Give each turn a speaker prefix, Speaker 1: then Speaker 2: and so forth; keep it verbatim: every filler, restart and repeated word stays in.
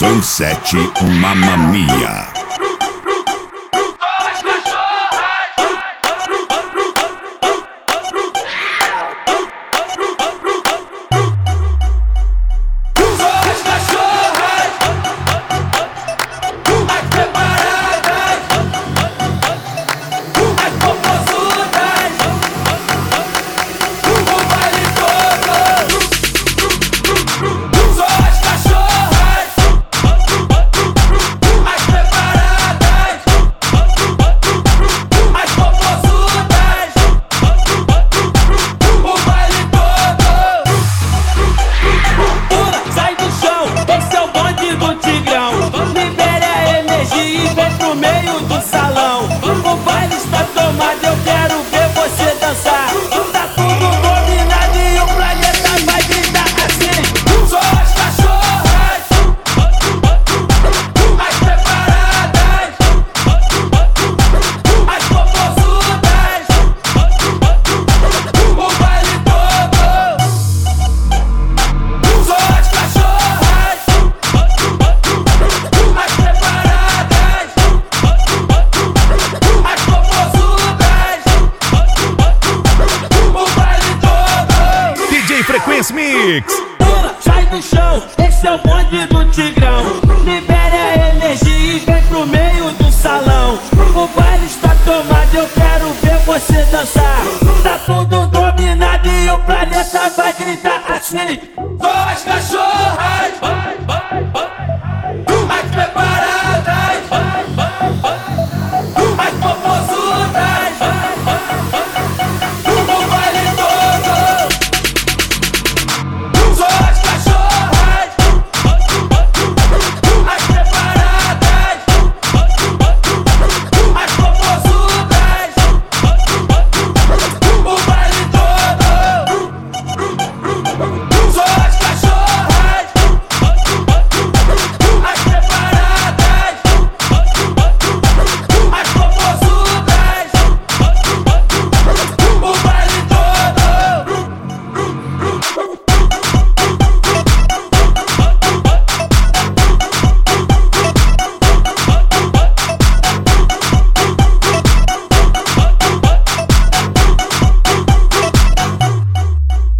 Speaker 1: Sunset Mamma Mia.
Speaker 2: Mix.
Speaker 3: Sai do chão, esse é o bonde do Tigrão. Libere a energia e vem pro meio do salão. O baile está tomado, eu quero ver você dançar. Tá tudo dominado e o planeta vai gritar assim: Voz cachorro!